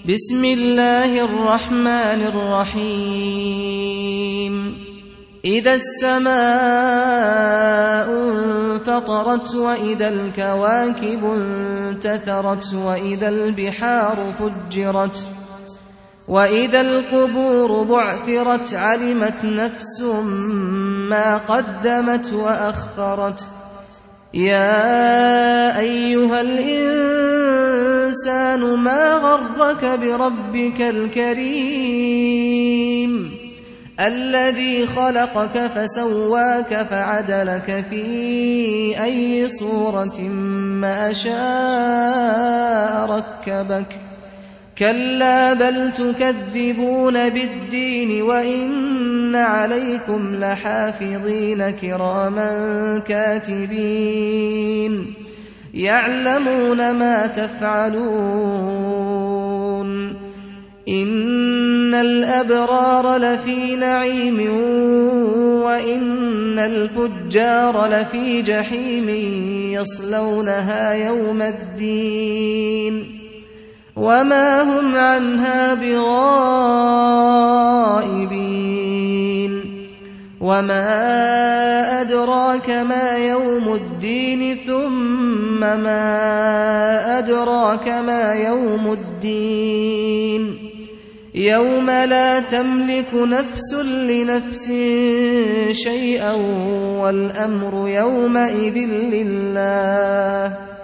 بسم الله الرحمن الرحيم إذا السماء انفطرت وإذا الكواكب انتثرت وإذا البحار فجرت وإذا القبور بعثرت علمت نفس ما قدمت وأخرت يا أيها الإنسان ما غرك بربك الكريم الذي خلقك فسواك فعدلك في أي صورة ما شاء ركبك كلا بل تكذبون بالدين وإن عليكم لحافظين كراما كاتبين يعلمون ما تفعلون إن الأبرار لفي نعيم وإن الفجار لفي جحيم يصلونها يوم الدين وما هم عنها بغائبين وما أدراك ما يوم الدين ثم ما أدراك ما يوم الدين يوم لا تملك نفس لنفس شيئا والأمر يومئذ لله